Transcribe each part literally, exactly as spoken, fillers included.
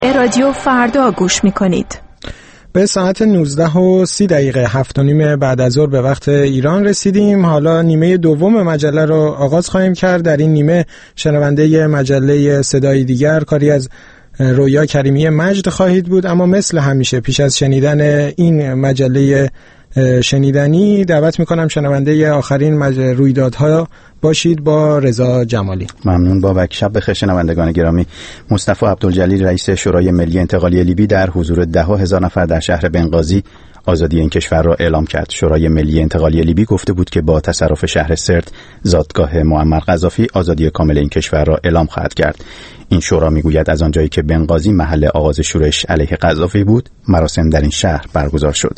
رادیو فردا گوش میکنید. به ساعت نوزده و سی دقیقه هفت و نیم بعد از ظهر به وقت ایران رسیدیم. حالا نیمه دوم مجله رو آغاز خواهیم کرد. در این نیمه شنونده مجله صدای دیگر کاری از رویا کریمی مجد خواهید بود، اما مثل همیشه پیش از شنیدن این مجله شنیدنی دعوت میکنم شنونده آخرین رویدادها باشید با رضا جمالی. ممنون بابک. شب بخیر شنوندگان گرامی. مصطفی عبدالجلیل رئیس شورای ملی انتقالی لیبی در حضور ده هزار نفر در شهر بنغازی آزادی این کشور را اعلام کرد. شورای ملی انتقالی لیبی گفته بود که با تصرف شهر سرت زادگاه معمر قذافی آزادی کامل این کشور را اعلام خواهد کرد. این شورا میگوید از آنجایی که بنغازی محل آغاز شورش علیه قذافی بود، مراسم در این شهر برگزار شد.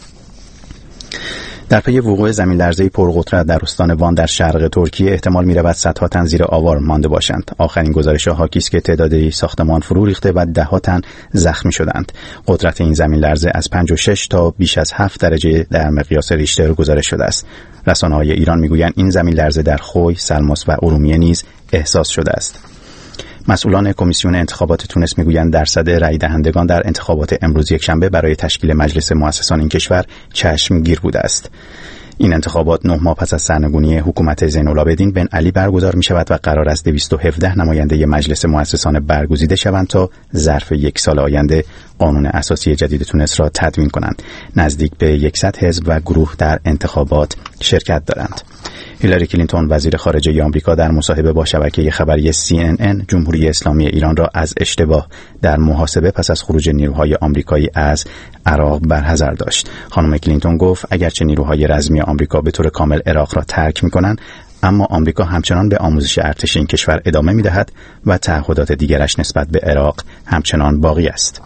در پی وقوع زمین لرزه‌ای پرقدرت در استان وان در شرق ترکیه احتمال می‌رود صدها تن زیر آوار مانده باشند. آخرین گزارش‌ها حاکی است که تعدادی ساختمان فرو ریخته و ده‌ها تن زخمی شدند. قدرت این زمین لرزه از پنج و شش تا بیش از هفت درجه در مقیاس ریشتر گزارش شده است. رسانه‌های ایران می‌گویند این زمین لرزه در خوی، سلماس و ارومیه نیز احساس شده است. مسئولان کمیسیون انتخابات تونس میگویند درصد رای دهندگان در انتخابات امروز یکشنبه برای تشکیل مجلس مؤسسان این کشور چشمگیر بوده است. این انتخابات نه ماه پس از سرنگونی حکومت زین‌العابدین بن علی برگزار می شود و قرار است دویست و هفده نماینده مجلس مؤسسان برگزیده شوند تا ظرف یک سال آینده قانون اساسی جدید تونس را تدوین کنند. نزدیک به صد حزب و گروه در انتخابات شرکت دارند. هیلاری کلینتون وزیر خارجه آمریکا در مصاحبه با شبکه خبری سی ان ان جمهوری اسلامی ایران را از اشتباه در محاسبه پس از خروج نیروهای آمریکایی از عراق برحذر داشت. خانم کلینتون گفت اگرچه نیروهای رزمی آمریکا به طور کامل عراق را ترک می‌کنند، اما آمریکا همچنان به آموزش ارتش این کشور ادامه می‌دهد و تعهدات دیگرش نسبت به عراق همچنان باقی است.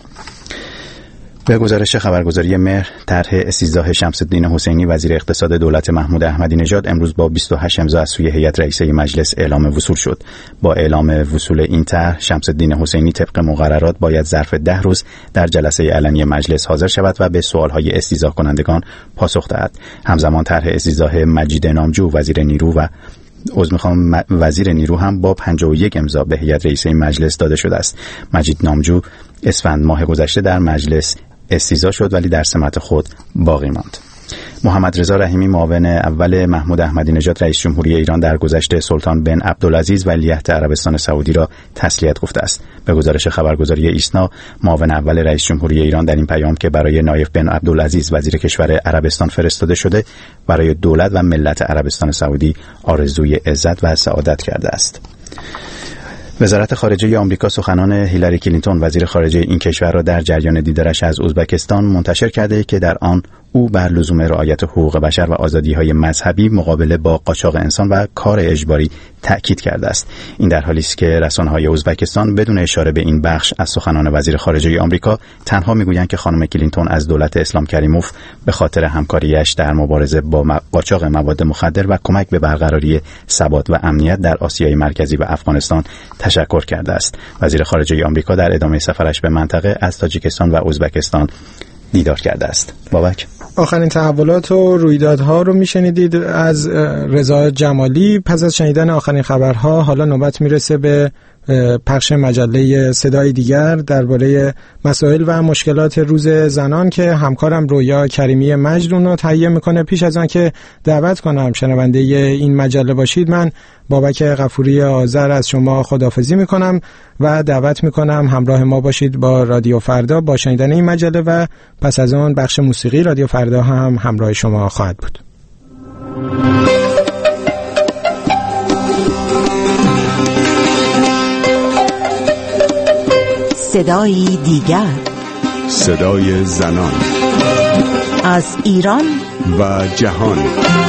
به گزارش خبرگزاری مهر، طرح استیضاح شمس‌الدین حسینی وزیر اقتصاد دولت محمود احمدی نژاد امروز با بیست و هشت امضا از سوی هیئت رئیسه مجلس اعلام وصول شد. با اعلام وصول این طرح، شمس‌الدین حسینی طبق مقررات باید ظرف ده روز در جلسه علنی مجلس حاضر شود و به سوال‌های استیضاح کنندگان پاسخ دهد. همزمان طرح استیضاح مجید نامجو وزیر نیرو و عذر میخوام وزیر نیرو هم با پنجاه و یک امضا به هیئت رئیسه مجلس داده شده است. مجید نامجو اسفند ماه گذشته در مجلس استیضاح شد ولی در سمت خود باقی ماند. محمد رضا رحیمی معاون اول محمود احمدی نژاد رئیس جمهوری ایران در گذشته سلطان بن عبدالعزیز ولیعهد عربستان سعودی را تسلیت گفته است. به گزارش خبرگزاری ایسنا، معاون اول رئیس جمهوری ایران در این پیام که برای نایف بن عبدالعزیز وزیر کشور عربستان فرستاده شده، برای دولت و ملت عربستان سعودی آرزوی عزت و سعادت کرده است. وزارت خارجه آمریکا سخنان هیلاری کلینتون وزیر خارجه این کشور را در جریان دیدارش از ازبکستان منتشر کرده که در آن او بر لزوم رعایت حقوق بشر و آزادی‌های مذهبی مقابله با قاچاق انسان و کار اجباری تأکید کرده است. این در حالی است که رسانه‌های ازبکستان بدون اشاره به این بخش از سخنان وزیر خارجه آمریکا تنها می‌گویند که خانم کلینتون از دولت اسلام کریموف به خاطر همکاریش در مبارزه با قاچاق مواد مخدر و کمک به برقراری ثبات و امنیت در آسیای مرکزی و افغانستان تشکر کرده است. وزیر خارجه آمریکا در ادامه سفرش به منطقه از تاجیکستان و ازبکستان دیدار کرده است. بابک، آخرین تحولات و رویدادها رو میشنیدید از رضا جمالی. پس از شنیدن آخرین خبرها حالا نوبت میرسه به پخش مجله صدای دیگر درباره مسائل و مشکلات روز زنان که همکارم رویا کریمی مجد رو تهیه میکنه. پیش از آن که دعوت کنم شنونده این مجله باشید، من بابک غفوری آذر از شما خداحافظی میکنم و دعوت میکنم همراه ما باشید با رادیو فردا با شنیدن این مجله و پس از آن بخش موسیقی رادیو فردا هم همراه شما خواهد بود. صدای دیگر، صدای زنان از ایران و جهان.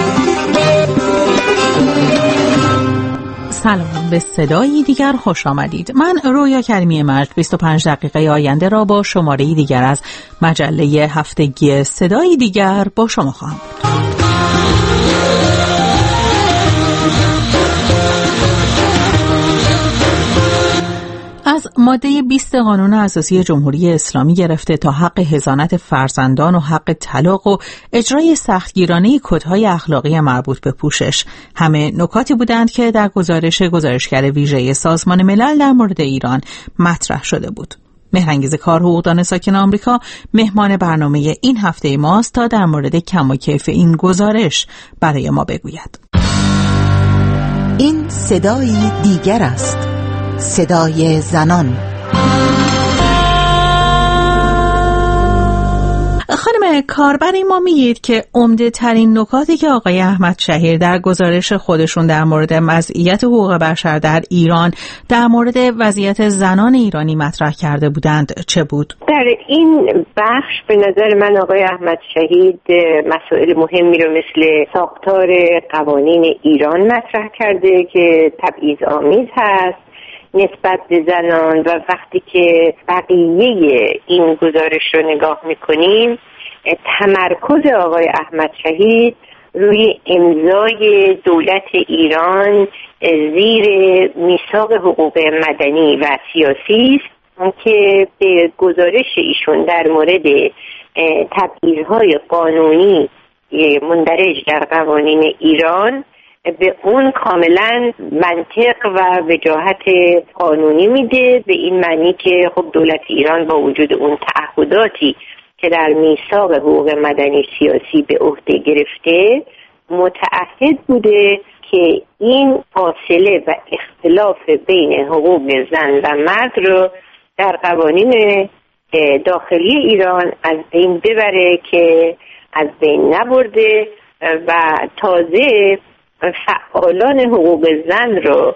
سلام، به صدای دیگر خوش آمدید. من رویا کریمی مجد بیست و پنج دقیقه آینده را با شماره دیگر از مجله هفتگی صدای دیگر با شما خواهم بود. از ماده بیست قانون اساسی جمهوری اسلامی گرفته تا حق حضانت فرزندان و حق طلاق و اجرای سختگیرانه کدهای اخلاقی مربوط به پوشش، همه نکاتی بودند که در گزارش گزارشگر ویژه سازمان ملل در مورد ایران مطرح شده بود. مهرانگیز کار حقوقدان ساکن آمریکا مهمان برنامه این هفته ماست تا در مورد کم و کیف این گزارش برای ما بگوید. این صدای دیگر است، صدای زنان. خانم کاربری، ما میگید که عمده ترین نکاتی که آقای احمد شهیر در گزارش خودشون در مورد وضعیت حقوق بشر در ایران در مورد وضعیت زنان ایرانی مطرح کرده بودند چه بود؟ در این بخش به نظر من آقای احمد شهید مسائل مهمی رو مثل ساختار قوانین ایران مطرح کرده که تبعیض‌آمیز هست نسبت به زنان، و وقتی که بقیه این گزارش رو نگاه میکنیم تمرکز آقای احمد شهید روی امضای دولت ایران زیر میثاق حقوق مدنی و سیاسی است که به گزارش ایشون در مورد تبعیض‌های قانونی مندرج در قوانین ایران به اون کاملا منطق و وجاهت قانونی میده، به این معنی که خب دولت ایران با وجود اون تعهداتی که در میثاق حقوق مدنی سیاسی به عهده گرفته متعهد بوده که این فاصله و اختلاف بین حقوق زن و مرد رو در قوانین داخلی ایران از بین ببره که از بین نبرده و تازه فعالان حقوق زن رو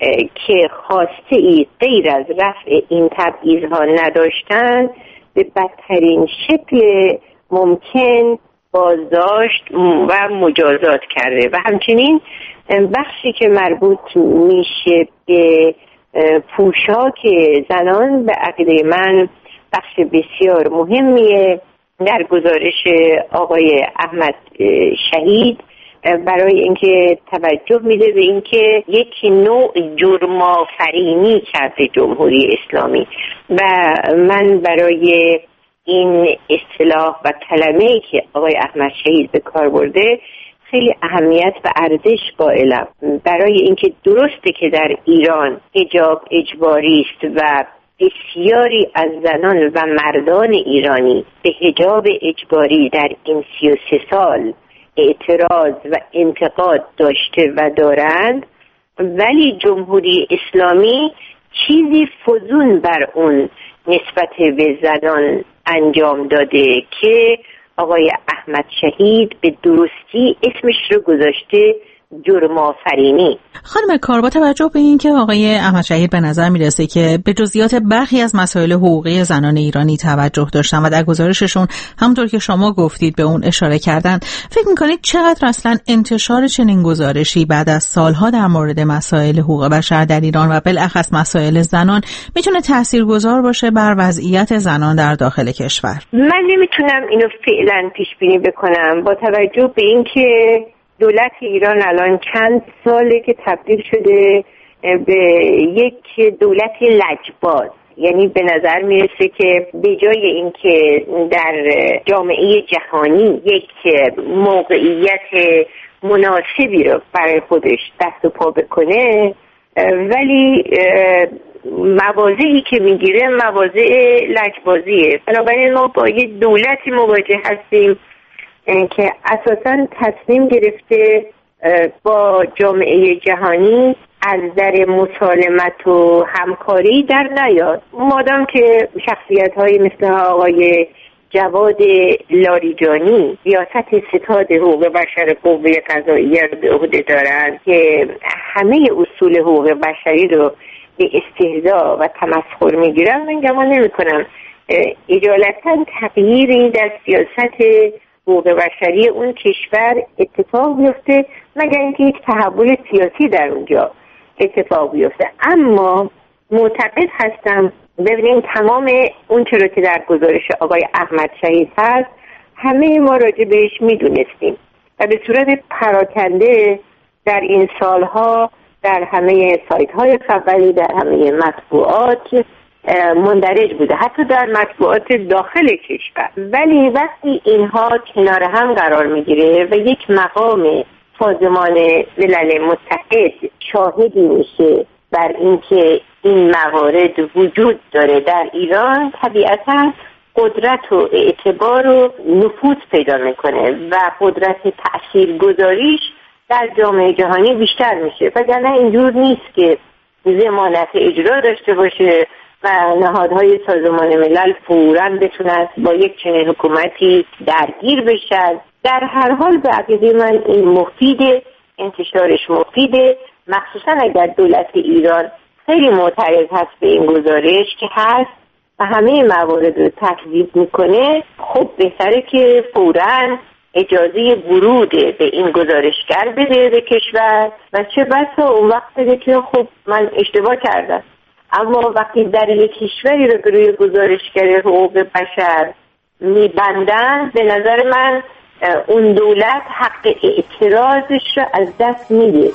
که خواسته ای غیر از رفع این تبعیض‌ها نداشتن به بدترین شکل ممکن بازداشت و مجازات کرده و همچنین بخشی که مربوط میشه به پوشاک زنان به عقیده من بخش بسیار مهمیه در گزارش آقای احمد شهید، برای اینکه توجه میده به اینکه یک نوع جرم‌آفرینی کرده جمهوری اسلامی و من برای این اصطلاح و کلمه‌ای که آقای احمد شهید به کار برده خیلی اهمیت و ارزش قائلم، برای اینکه درسته که در ایران حجاب اجباری است و بسیاری از زنان و مردان ایرانی به حجاب اجباری در این سی و سه سال اعتراض و انتقاد داشته و دارند، ولی جمهوری اسلامی چیزی فزون بر اون نسبت به زنان انجام داده که آقای احمد شهید به درستی اسمش رو گذاشته جرم آفرینی. خانم کار، با توجه به این که آقای احمد شهید به نظر میرسه که به جزئیات برخی از مسائل حقوقی زنان ایرانی توجه داشتن و در گزارششون همونطور که شما گفتید به اون اشاره کردن، فکر میکنید چقدر اصلا انتشار چنین گزارشی بعد از سالها در مورد مسائل حقوق بشر در ایران و بالاخص مسائل زنان میتونه تاثیرگذار باشه بر وضعیت زنان در داخل کشور؟ من نمیتونم اینو فعلا پیش بینی بکنم با توجه به اینکه دولت ایران الان چند ساله که تبدیل شده به یک دولت لجباز، یعنی به نظر میرسه که به جای اینکه در جامعه جهانی یک موقعیت مناسبی رو برای خودش دست و پا بکنه، ولی مواضعی که میگیره مواضع لجبازیه. بنابراین ما با یک دولتی مواجه هستیم که اساساً تصمیم گرفته با جامعه جهانی از در مسالمت و همکاری در نیاد، مادام که شخصیت‌هایی مثل آقای جواد لاریجانی ریاست ستاد حقوق بشر قوه قضاییه رو به عهده دارند که همه اصول حقوق بشری رو به استهزا و تمسخر میگیرن، من گمان نمی‌کنم اجالتا تغییری در سیاست حقوق بشری اون کشور اتفاق بیفته مگر اینکه یک تحول سیاسی در اونجا اتفاق بیفته. اما معتقد هستم ببینیم تمام اون چرا که در گزارش آقای احمد شهید هست همه ما راجع بهش میدونستیم و به صورت پراکنده در این سالها در همه سایت های خبری، در همه مطبوعات مندرج بوده، حتی در مطبوعات داخل کشور. ولی وقتی اینها کنار هم قرار میگیره و یک مقام سازمان ملل متحد شاهدی میشه بر اینکه این موارد وجود داره در ایران، طبیعتاً قدرت و اعتبار و نفوذ پیدا میکنه و قدرت تاثیرگذاریش در جامعه جهانی بیشتر میشه. وگرنه اینجور نیست که ضمانت اجرا داشته باشه و نهادهای سازمان ملل فوراً بتونن با یک چنین حکومتی درگیر بشن. در هر حال به عقیده من این مفیده، انتشارش مفیده، مخصوصا اگر دولت ایران خیلی معترض هست به این گزارش که هست و همه موارد رو تکذیب میکنه. خب بهتره که فوراً اجازه ورود به این گزارشگر بده به کشور و چه بسا اون وقت بده که خب من اشتباه کردم. اما وقتی در یک کشوری رو به روی گزارشگر حقوق بشر میبندن، به نظر من اون دولت حق اعتراضش رو از دست میده.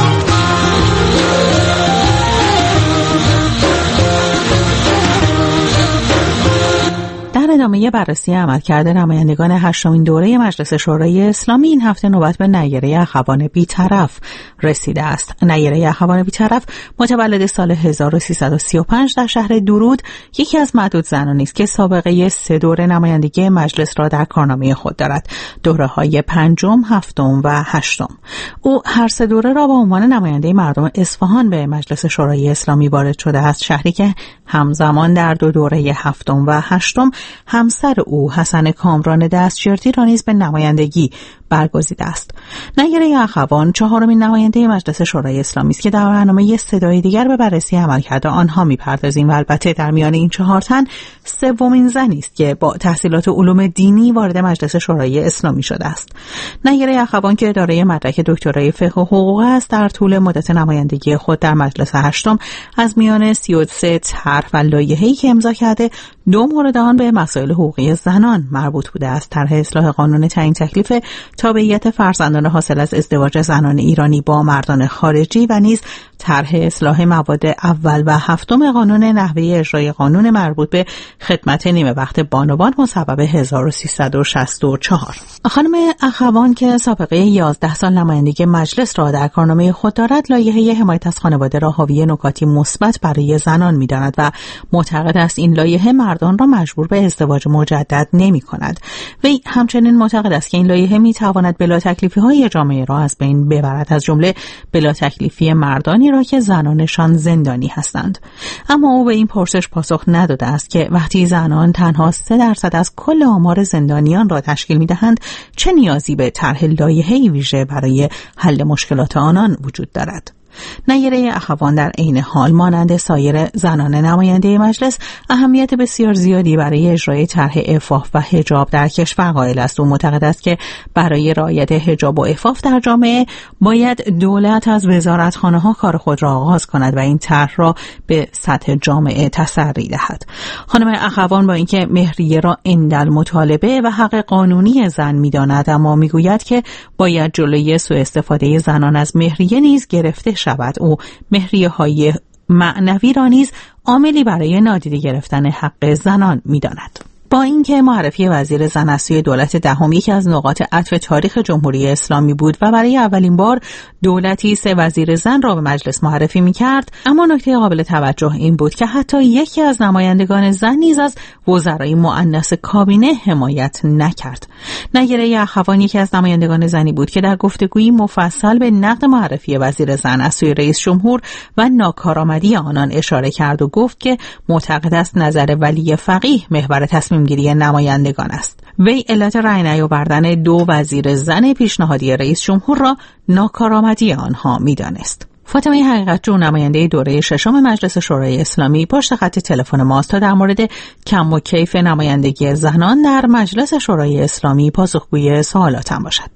در ادامه بررسی عملکرد نمایندگان هشتمین دوره مجلس شورای اسلامی، این هفته نوبت به نیره اخوان بی‌طرف رسیده است. نیره اخوان بی‌طرف متولد سال هزار و سیصد و سی و پنج در شهر درود، یکی از معدود زنانی است که سابقه سه دوره نمایندگی مجلس را در کارنامه خود دارد، دوره‌های پنجم، هفتم و هشتم. او هر سه دوره را به عنوان نماینده مردم اصفهان به مجلس شورای اسلامی وارد شده است، شهری که همزمان در دو دوره هفتم و هشتم همسر او حسن کامران دستیارتی را نیز به نمایندگی برگزیده است. نیره اخوان چهارمین نماینده مجلس شورای اسلامی است که در برنامه صدای دیگر به بررسی عملکرد آنها می‌پردازیم و البته در میان این چهار تن سومین زنی است که با تحصیلات علوم دینی وارد مجلس شورای اسلامی شده است. نیره اخوان که دارای مدرک دکترای فقه و حقوق است، در طول مدت نمایندگی خود در مجلس هشتم از میان سی و سه طرح و لایحه‌ای که امضا کرده، دو مورد آن به مسائل حقوقی زنان مربوط بوده است: طرح اصلاح قانون تعیین تکلیف تابعیت فرزندان حاصل از ازدواج زنان ایرانی با مردان خارجی و نیز طرح اصلاح مواد اول و هفتم قانون نحوه اجرای قانون مربوط به خدمت نیمه وقت بانوان مصوب هزار و سیصد و شصت و چهار. خانم اخوان که سابقه یازده سال نمایندگی مجلس را در کارنامه خود دارد، لایحه حمایت از خانواده را حاوی نکاتی مثبت برای زنان می‌داند و معتقد است این لایحه مردان را مجبور به ازدواج مجدد نمی‌کند. وی همچنین معتقد است که این لایحه می‌تواند بلا تکلیفی‌های جامعه را از بین ببرد، از جمله بلا تکلیفی مردانی را که زنانشان زندانی هستند. اما او به این پرسش پاسخ نداده است که وقتی زنان تنها سه درصد از کل آمار زندانیان را تشکیل می‌دهند، چه نیازی به طرح لایحه‌ای ویژه برای حل مشکلات آنان وجود دارد. نیره اخوان در عین حال مانند سایر زنان نماینده مجلس اهمیت بسیار زیادی برای اجرای طرح عفاف و حجاب در کشور قائل است. او معتقد است که برای رعایت حجاب و عفاف در جامعه باید دولت از وزارتخانه‌ها کار خود را آغاز کند و این طرح را به سطح جامعه تسری دهد. خانم اخوان با اینکه مهریه را عند مطالبه و حق قانونی زن می‌داند، اما می‌گوید که باید جلوی سوء استفاده زنان از مهریه نیز گرفته شود. او مهریه های معنوی را نیز عاملی برای نادیده گرفتن حق زنان می‌داند. با اینکه معرفی وزیر زن از سوی دولت دهم یکی از نقاط عطف تاریخ جمهوری اسلامی بود و برای اولین بار دولتی سه وزیر زن را به مجلس معرفی می‌کرد، اما نکته قابل توجه این بود که حتی یکی از نمایندگان زن نیز از وزرای مؤنث کابینه حمایت نکرد. نیره اخوان یکی از نمایندگان زنی بود که در گفتگویی مفصل به نقد معرفی وزیر زن از سوی رئیس جمهور و ناکارآمدی آنان اشاره کرد و گفت که معتقد است نظر ولی فقیه محور تصمیم گیری نمایندگان است. وی علت رأی نیاوردن دو وزیر زن پیشنهادی رئیس جمهور را ناکارآمدی آنها می‌دانست. فاطمه حقیقت‌جو نماینده دوره ششم مجلس شورای اسلامی پشت خط تلفن ماست تا در مورد کم و کیف نمایندگی زنان در مجلس شورای اسلامی پاسخگوی سوالاتم باشد.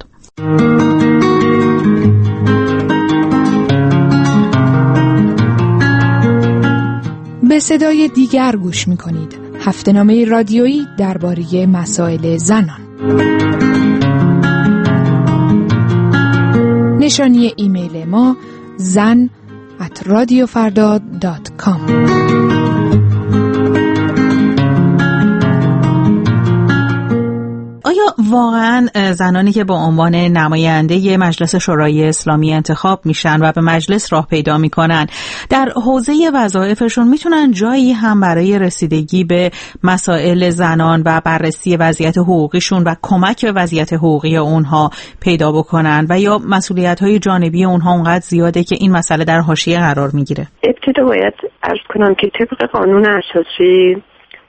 به صدای دیگر گوش می‌کنید. هفته‌نامه رادیویی درباره مسائل زنان. نشانی ایمیل ما زن ات رادیو فردا دات کام. آیا واقعاً معمولا زنانی که به عنوان نماینده مجلس شورای اسلامی انتخاب میشن و به مجلس راه پیدا میکنن، در حوزه وظایفشون میتونن جایی هم برای رسیدگی به مسائل زنان و بررسی وضعیت حقوقیشون و کمک به وضعیت حقوقی اونها پیدا بکنن و یا مسئولیت‌های جانبی اونها اونقدر زیاده که این مسئله در حاشیه قرار میگیره؟ ابتدا باید عرض کنم که طبق قانون اساسی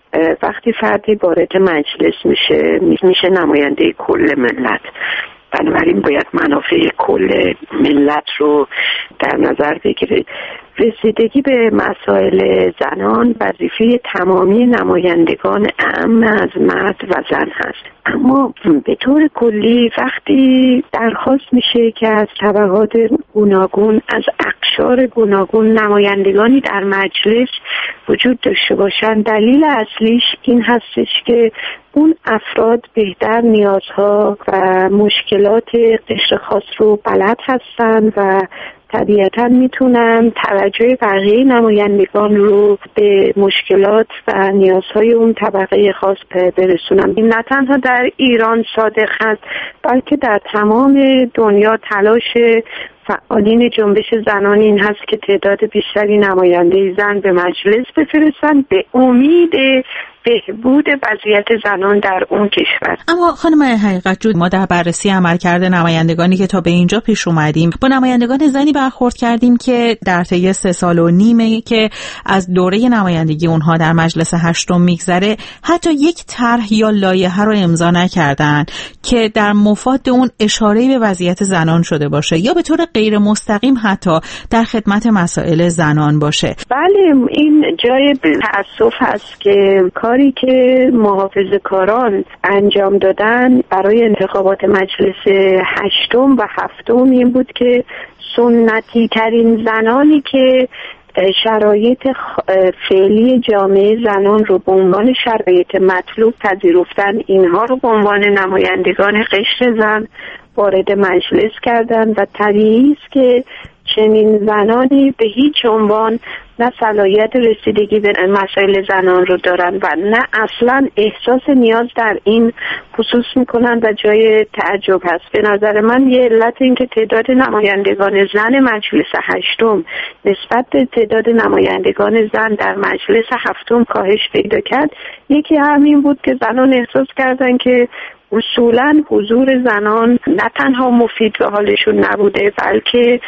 وقتی فردی وارد مجلس میشه میشه نماینده کل ملت، بنابراین باید منافع کل ملت رو در نظر بگیره. رسیدگی به مسائل زنان وظیفه تمامی نمایندگان اعم از مرد و زن هست، اما به طور کلی وقتی درخواست میشه که از طبقات گوناگون، از اقشار گوناگون نمایندگانی در مجلس وجود داشته باشند، دلیل اصلیش این هستش که اون افراد بهتر نیازها و مشکلات قشر خاص رو بلد هستن و طبیعتاً میتونن توجه بقیه نمایندگان رو به مشکلات و نیازهای اون طبقه خاص برسونن. این نه تنها در ایران صادق هست بلکه در تمام دنیا تلاش فعالین جنبش زنان این هست که تعداد بیشتری نماینده زن به مجلس بفرستن به امید بهبود وضعیت زنان در اون کشور. اما خانم حقیقت جو، ما در بررسی عملکرد نمایندگانی که تا به اینجا پیش اومدیم با نمایندگان زنی برخورد کردیم که در طی سه سال و نیمه که از دوره نمایندگی اونها در مجلس هشتم میگذره حتی یک طرح یا لایحه رو امضا نکردن که در مفاد اون اشاره‌ای به وضعیت زنان شده باشه یا به طور غیر مستقیم حتی در خدمت مسائل زنان باشه. بله، این جای تأسف هست که کاری که محافظه‌کاران انجام دادن برای انتخابات مجلس هشتم و هفتم این بود که سنتی ترین زنانی که شرایط فعلی جامعه زنان رو به عنوان شرایط مطلوب پذیرفتن، اینها رو به عنوان نمایندگان قشر زن وارد مجلس کردن و طبیعی است که چنین زنانی به هیچ عنوان نه صلاحیت رسیدگی به مسائل زنان رو دارن و نه اصلا احساس نیاز در این خصوص میکنن و جای تعجب هست. به نظر من یه علت این که تعداد نمایندگان زن مجلس هشتم نسبت به تعداد نمایندگان زن در مجلس هفتم کاهش پیدا کرد، یکی همین بود که زنان احساس کردن که اصولاً حضور زنان نه تنها مفید به حالشون نبوده بلکه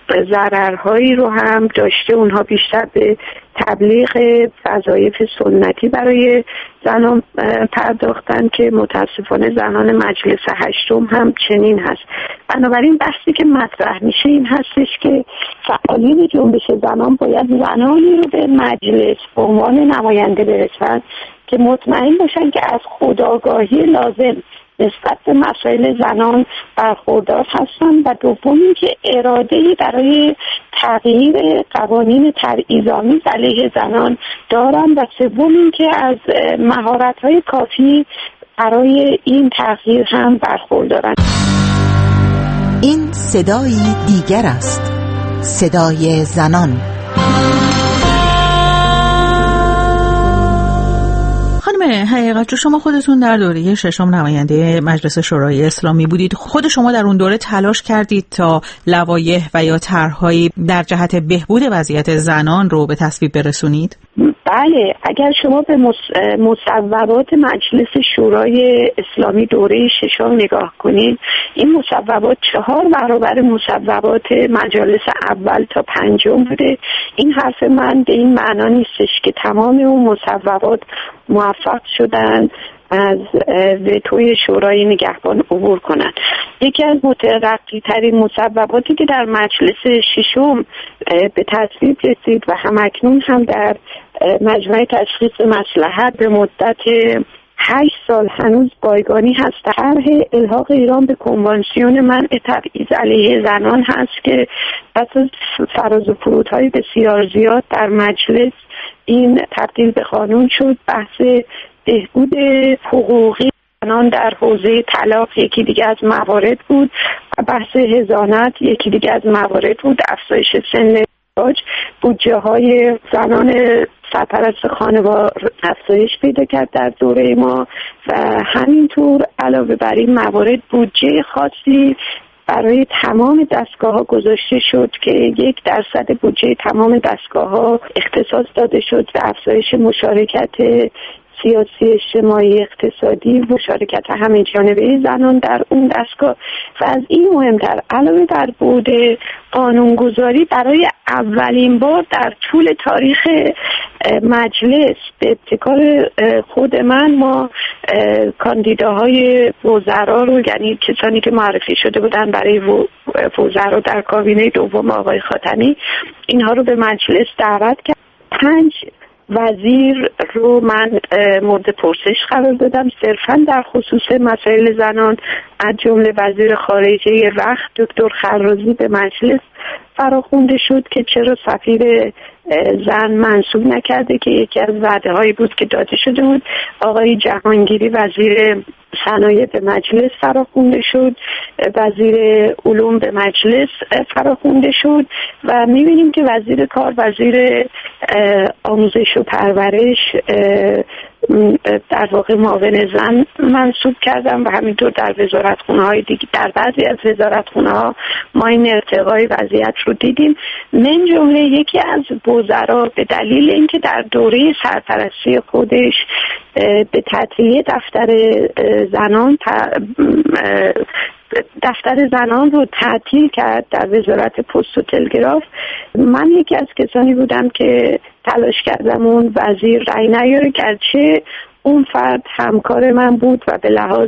ضررهایی رو هم داشته. اونها بیشتر به تبلیغ وظایف سنتی برای زنان پرداختن که متاسفانه زنان مجلس هشتم هم چنین هست. بنابراین بحثی که مطرح میشه این هستش که فعالین جنبش زنان باید زنانی رو به مجلس به عنوان نماینده برسن که مطمئن باشن که از خودآگاهی لازم نسبت به مسائل زنان برخوردار هستن و دوم اینکه اراده‌ای برای تغییر قوانین تبعیض‌آمیز علیه زنان دارن و سوم اینکه از مهارت‌های کافی برای این تغییر هم برخوردارن. این صدایی دیگر است، صدای زنان. حقیقت شما خودتون در دوره ششم نماینده مجلس شورای اسلامی بودید. خود شما در اون دوره تلاش کردید تا لوایح و یا طرح‌هایی در جهت بهبود وضعیت زنان رو به تصویب برسونید؟ بله، اگر شما به مصوبات مجلس شورای اسلامی دوره ششم نگاه کنید، این مصوبات چهار برابر مصوبات مجالس اول تا پنجم بوده. این حرف من به این معنا نیستش که تمام اون مصوبات موفق شدن از وتوی شورای نگهبان عبور کنند. یکی از مترقی ترین مصوباتی که در مجلس ششم به تصویب رسید و همکنون هم در مجمع تشخیص مصلحت به مدت هشت سال هنوز بایگانی هست، طرح الحاق ایران به کنوانسیون منع تبعیض علیه زنان هست که پس از فراز و فرودهای بسیار زیاد در مجلس این تبدیل به قانون شد. بحث بهبود حقوقی زنان در حوزه طلاق یکی دیگه از موارد بود و بحث حضانت یکی دیگه از موارد بود. افزایش سن بودجه های زنان سرپرست خانوار افزایش پیدا کرد در دوره ما و همینطور علاوه بر این موارد بودجه خاصی برای تمام دستگاه ها گذاشته شد که یک درصد بودجه تمام دستگاه ها اختصاص داده شد و افزایش مشارکت سیاسی، اجتماعی، اقتصادی و مشارکت همه جانبه زنان در اون دستگاه. و از این مهمتر علاوه بر بود قانونگذاری برای اولین بار در طول تاریخ مجلس به ابتکار خود من ما کاندیداهای وزرا رو، یعنی کسانی که معرفی شده بودن برای وزرا در کابینه دوم آقای خاتمی، اینها رو به مجلس دعوت کرد. پنج وزیر رو من مورد پرسش قرار دادم صرفا در خصوص مسائل زنان، از جمله وزیر خارجه وقت دکتر خرازی به مجلس فراخوانده شد که چرا سفیر زن منصوب نکرده که یکی از وعده هایی بود که داده شده بود. آقای جهانگیری وزیر صنایع به مجلس فراخوانده شد، وزیر علوم به مجلس فراخوانده شد و می‌بینیم که وزیر کار، وزیر آموزش و پرورش در واقع معاون زن منصوب کردم و همینطور در وزارتخونه‌های دیگه، در بعضی از وزارتخونه‌ها ما این ارتقای وضعیت رو دیدیم. من جمله یکی از وزرا به دلیل اینکه در دوره سرپرستی خودش به تعطیلی دفتر زنان دفتر زنان رو تعطیل کرد در وزارت پست و تلگراف، من یکی از کسانی بودم که تلاش کردم اون وزیر رأی نیاره، گرچه اون فرد همکار من بود و به لحاظ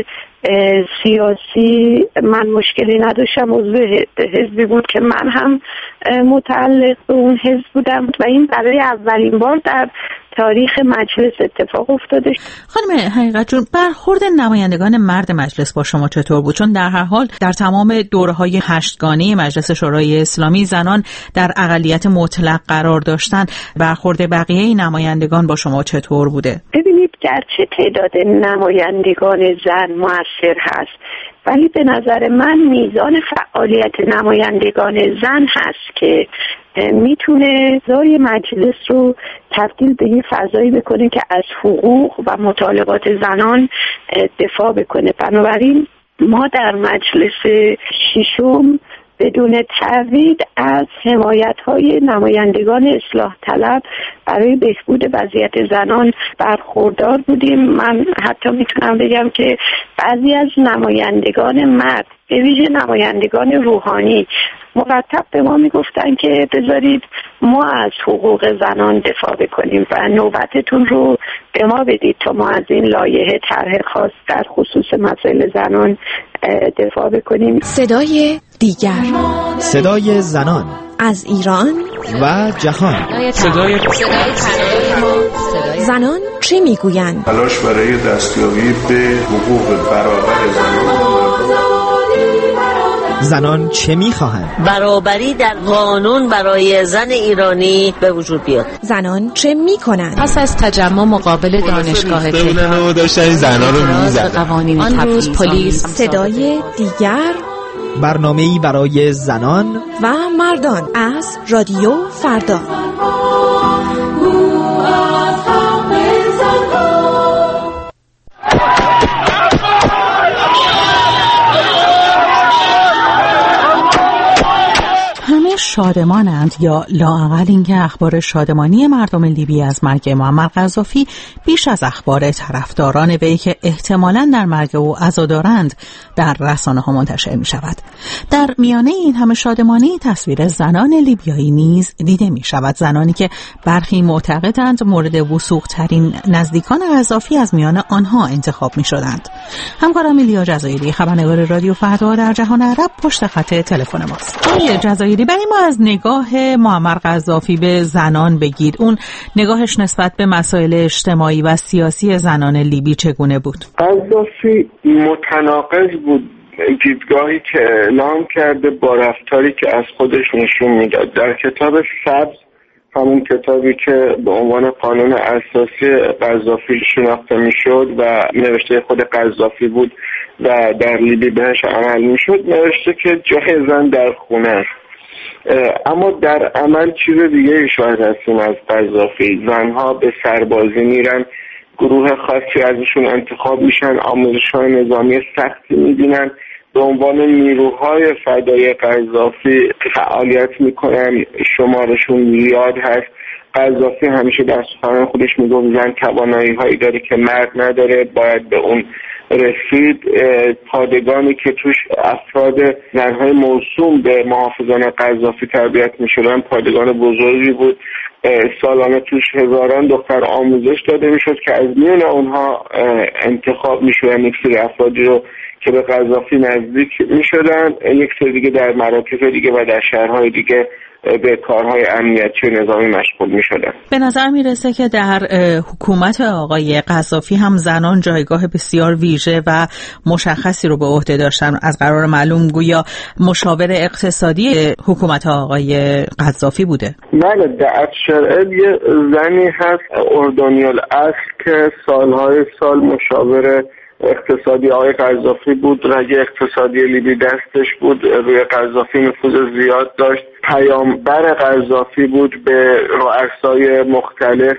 سیاسی من مشکلی نداشتم، عضو حزبی بود که من هم متعلق به اون حزب بودم و این برای اولین بار در تاریخ مجلس اتفاق افتاده. خانم حقیقت جون، برخورد نمایندگان مرد مجلس با شما چطور بود؟ چون در هر حال در تمام دوره‌های هشتگانه مجلس شورای اسلامی زنان در اقلیت مطلق قرار داشتن. برخورد بقیه نمایندگان با شما چطور بوده؟ ببینید، گرچه تعداد نمایندگان زن مؤثر هست، ولی به نظر من میزان فعالیت نمایندگان زن هست که میتونه فضای مجلس رو تبدیل به یه فضایی بکنه که از حقوق و مطالبات زنان دفاع بکنه. بنابراین ما در مجلس ششم بدون تردید از حمایت‌های نمایندگان اصلاح طلب برای بهبود وضعیت زنان برخوردار بودیم. من حتی میتونم بگم که بعضی از نمایندگان مرد، به ویژه نمایندگان روحانی، مرتب به ما میگفتن که بذارید ما از حقوق زنان دفاع بکنیم و نوبتتون رو به ما بدید تا ما از این لایحه طرح خاص در خصوص مسائل زنان دفاع بکنیم. صدای دیگر، صدای زنان از ایران و جهان. صدای زنان چه میگویند؟ تلاش برای دستیابی به حقوق برابر زنان. زنان چه میخواهند؟ برابری در قانون برای زن ایرانی به وجود بیاد. زنان چه میکنند؟ پس از تجمع مقابل دانشگاه تهران داشتن زنان رو میزدن. آن روز پلیس. صدای دیگر، برنامه‌ای برای زنان و مردان از رادیو فردا. شادمانند یا لااقل اینکه اخبار شادمانی مردم لیبی از مرگ معمر قذافی بیش از اخبار طرفداران وی که احتمالاً در مرگ او عزادارند در رسانه‌ها منتشر می شود. در میانه این همه شادمانی تصویر زنان لیبیایی نیز دیده می شود، زنانی که برخی معتقدند مورد وثوق ترین نزدیکان قذافی از میان آنها انتخاب می شدند. همکارم ایلیا جزایری، خبرنگار رادیو فردا در جهان عرب، پشت خط تلفن ماست. آقای جزایری، برای ما از نگاه معمر قذافی به زنان بگید. اون نگاهش نسبت به مسائل اجتماعی و سیاسی زنان لیبی چگونه بود؟ قذافی متناقض بود، دیدگاهی که اعلام کرده با رفتاری که از خودش نشون میداد. در کتاب سبز، همون کتابی که به عنوان قانون اساسی قذافی شناخته میشد و نوشته خود قذافی بود و در لیبی بهش عمل میشد، نوشته که جای زن در خونه است. اما در عمل چیز دیگه شاید هستیم از قذافی. زنها به سربازی میرن، گروه خاصی ازشون انتخاب میشن، آموزش‌های نظامی سختی میبینن، به عنوان نیروهای فدای قذافی فعالیت میکنن، شمارشون زیاد هست. قذافی همیشه در سخنان خودش میگفت زن توانایی هایی داره که مرد نداره، باید به اون رسید. پادگانی که توش افراد زنهای موسوم به محافظان قذافی تربیت میشدن پادگان بزرگی بود، سالانه توش هزاران دختر آموزش داده میشد که از میان اونها انتخاب میشدن یک سری افرادی رو که به قذافی نزدیک میشدن، یک سری دیگه در مراکز دیگه و در شهرهای دیگه به کارهای امنیتی و نظامی مشغول می شدن. به نظر می رسه که در حکومت آقای قذافی هم زنان جایگاه بسیار ویژه و مشخصی رو به عهده داشتن. از قرار معلوم گویا مشاور اقتصادی حکومت آقای قذافی بوده. بله، در شرعه یه زنی هست اردنیال اصل که سالهای سال مشاور اقتصادی آقای قذافی بود، رگ اقتصادی لیبی دستش بود، روی قذافی نفوذ زیاد داشت، پیامبر قذافی بود به رؤسای مختلف،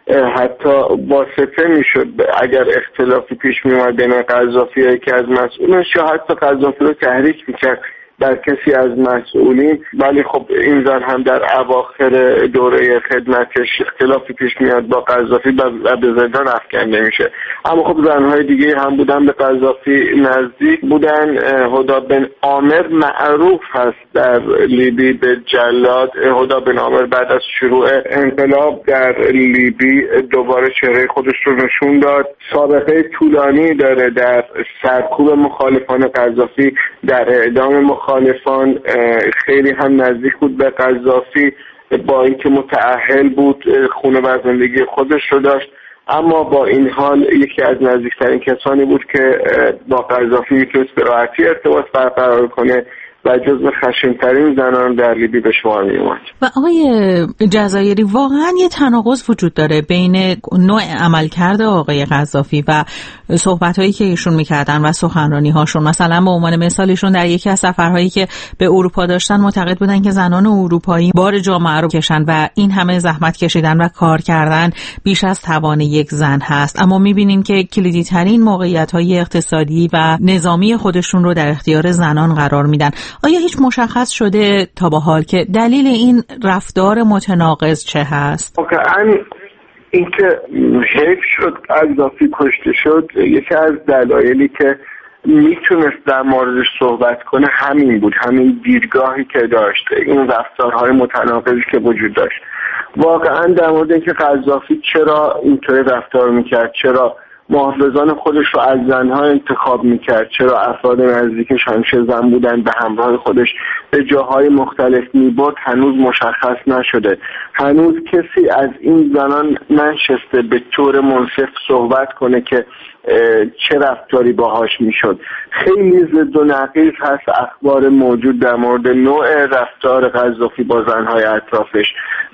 حتی واسطه میشد اگر اختلافی پیش میومد بین قذافی که از مسئولش یا حتی قذافی رو تحریک میکرد در کسی از مسئولین. ولی خب این زن هم در اواخر دوره خدمتش اختلافی پیش میاد با قذافی و به زندان افکنده میشه. اما خب زنهای دیگه هم بودن به قذافی نزدیک بودن. هدا بن عامر معروف هست در لیبی به جلاد. هدا بن عامر بعد از شروع انقلاب در لیبی دوباره چهره خودش رو نشون داد. سابقه طولانی داره در سرکوب مخالفان قذافی، در اعدام مخالفان، خیلی هم نزدیک بود به قذافی با اینکه متأهل بود، خونه و زندگی خودش رو داشت. اما با این حال یکی از نزدیکترین کسانی بود که با قذافی میتونست به راحتی ارتباط برقرار کنه و جزو خشن‌ترین زنان در لیبی به شمار می اومد. و آقای جزایری واقعا یه تناقض وجود داره بین نوع عملکرد آقای قذافی و صحبت‌هایی که ایشون می‌کردن و سخنرانی‌هاشون. مثلا به عنوان مثالشون در یکی از سفرهایی که به اروپا داشتن معتقد بودن که زنان اروپایی بار جامعه رو کشن و این همه زحمت کشیدن و کار کردن بیش از توان یک زن هست. اما می‌بینیم که کلیدی‌ترین موقعیت‌های اقتصادی و نظامی خودشون رو در اختیار زنان قرار میدن. آیا هیچ مشخص شده تا به حال که دلیل این رفتار متناقض چه هست؟ واقعا اینکه حیف شد قذافی کشته شد، یکی از دلایلی که میتونست در موردش صحبت کنه همین بود، همین دیدگاهی که داشت، این رفتارهای متناقضی که وجود داشت. واقعا در مورد اینکه قذافی چرا اینطوری رفتار میکرد، چرا محافظان خودش رو از زنها انتخاب میکرد، چرا افراد نزدیکش همیشه زن بودن به همراه خودش به جاهای مختلف میبرد، هنوز مشخص نشده. هنوز کسی از این زنان ننشسته به طور منصف صحبت کنه که چه رفتاری باهاش میشد. خیلی ضد و نقیض هست اخبار موجود در مورد نوع رفتار قذافی با زنهای اطرافش.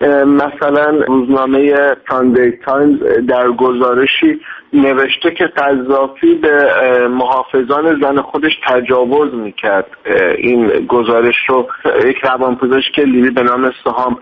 مثلا روزنامه ساندی تایمز در گزارشی نوشته که قذافی به محافظان زن خودش تجاوز میکرد. این گزارش رو یک روانپزشک لیبی به نام سهام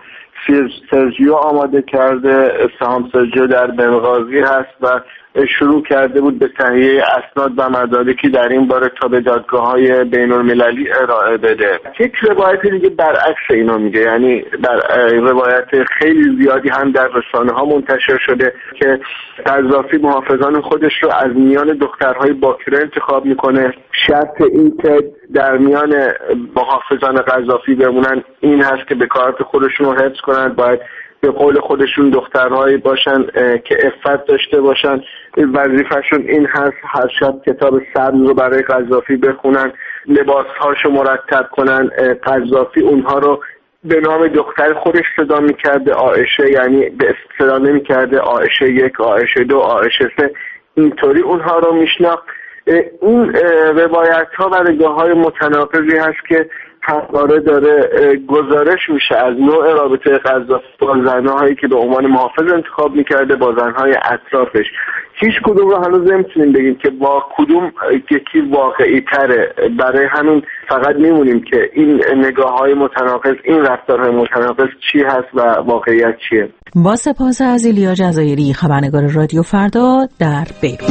سرجیو آماده کرده. سهام سرجیو در بنغازی هست و شروع کرده بود به تهیه اسناد و مدارکی در این باره تا به دادگاه‌های بین‌المللی ارائه بده. یک روایت دیگه برعکس اینو میگه، یعنی بر روایت خیلی زیادی هم در رسانه‌ها منتشر شده که قذافی محافظان خودش رو از میان دخترهای باکره انتخاب میکنه. شرط این که در میان محافظان قذافی بمونن این هست که به کارت خودشون رو حفظ کنند، باید به قول خودشون دخترهایی باشن که عفت داشته باشن، وظیفه‌شون این هست هر شب کتاب سبز رو برای قذافی بخونن، لباسهاشو مرتب کنن. قذافی اونها رو به نام دختر خودش صدا میکرده عایشه، یعنی به صدا نمیکرده عایشه یک، عایشه دو، عایشه سه، اینطوری اونها رو میشناخت. این روایت ها و نگاه های متناقضی هست که همواره داره گزارش میشه از نوع رابطه قذافی با زنهایی که به عنوان محافظ انتخاب میکرده با زنهای اطرافش. هیچ کدوم رو هنوز نمیتونیم بگیم که با کدوم یکی واقعی تره. برای همین فقط میمونیم که این نگاه های متناقض، این رفتارهای متناقض چی هست و واقعیت چیه. با سپاس از ایلیا جزایری، خبرنگار رادیو فردا در بیروت.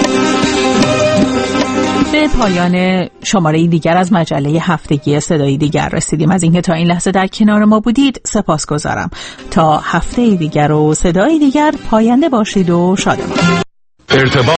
به پایان شماره دیگر از مجله هفتگی صدای دیگر رسیدیم. از اینکه تا این لحظه در کنار ما بودید سپاسگزارم. تا هفته دیگر و صدای دیگر پاینده باشید و شادمان.